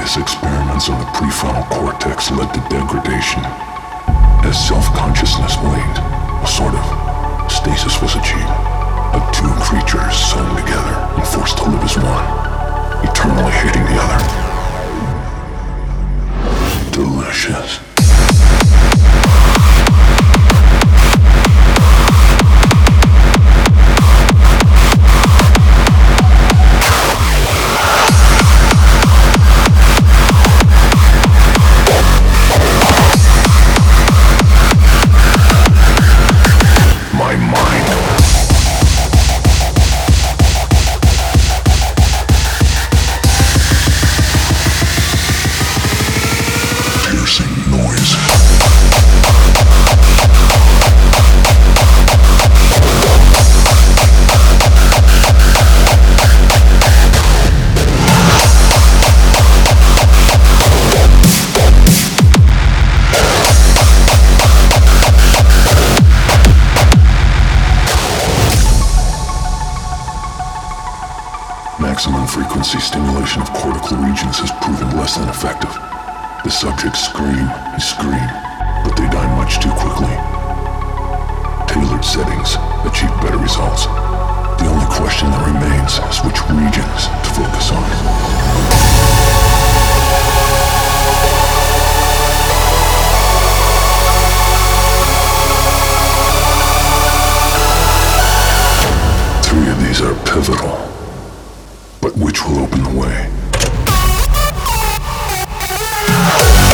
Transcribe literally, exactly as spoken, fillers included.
His experiments on the prefrontal cortex led to degradation. As self-consciousness waned, a sort of stasis was achieved. Of two creatures sewn together and forced to live as one, eternally hating the other. Delicious. Maximum frequency stimulation of cortical regions has proven less than effective. The subjects scream and scream, but they die much too quickly. Tailored settings achieve better results. The only question that remains is which regions to focus on. Three of these are pivotal. But which will open the way?